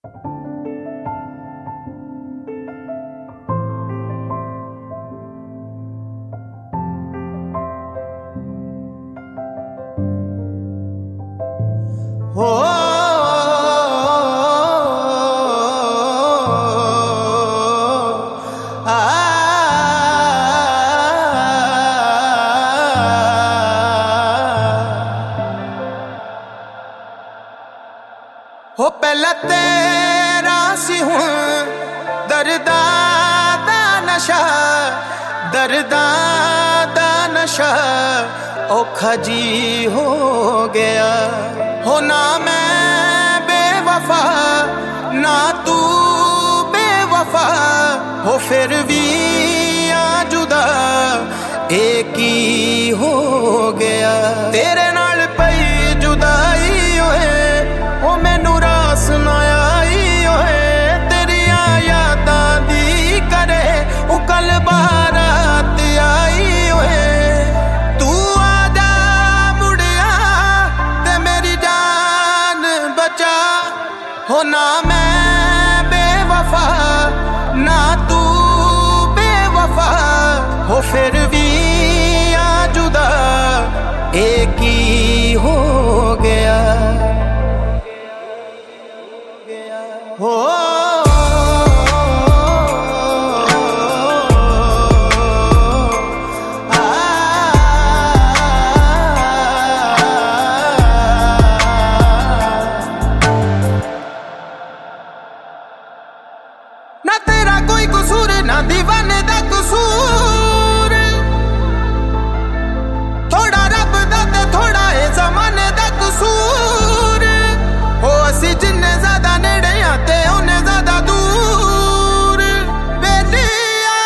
हो पहला तेरा सी हूं दर्दा दा नशा, दर्दा दा नशा औखा जी हो गया। हो ना मैं बेवफा ना तू बेवफा, हो फिर भी आ जुदा एक ही हो गया। तेरे नाल पई जुदाई होए ओ मैनू रास ना आई होए, तेरिया यादां दी करे ओ कल बारात आई होए। तू आजा मुड़िया ते मेरी जान बचा, हो ना मैं बेवफा ना तू बेवफा, हो फिर भी आ जुदा एक ही हो गया। हो ना तेरा कोई कसूर ना दीवाने दा कसूर, थोड़ा रब दा ते थोड़ा ए ज़माने दा कसूर। हो असी जिन्ने ज्यादा नेड़े आते उन्ने ज्यादा दूर बेलिया,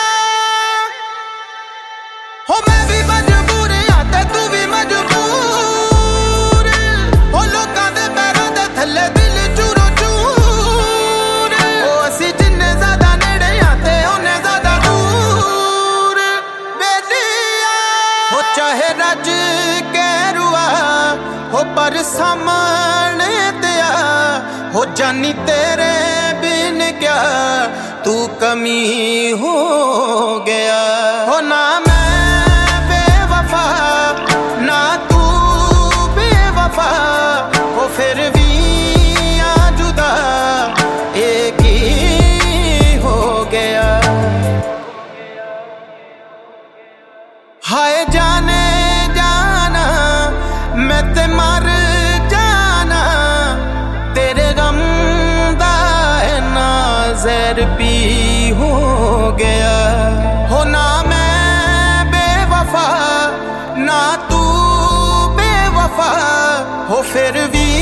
हो मैं भी मजबूर आते तू भी मजबूर, हो लोकां दे पैरां दे थल्ले दिल चूरो चूर। हो असी जिन्ने ज्यादा नेड़े आते उन्ने ज्यादा दूर बेलिया, हो चाहे रज के रुआ हो पर सामने तेया, हो जानी तेरे बिन क्या तू कमी हो गया। हो ना मैं बेवफा ना तू बेवफा, हो फिर भी आ जुदा एक ही हो गया। हाय जाने जाना मैं ते मर जाना, तेरे गम दा नाज़र पी हो गया। हो ना मैं बेवफा ना तू बेवफा, हो फिर भी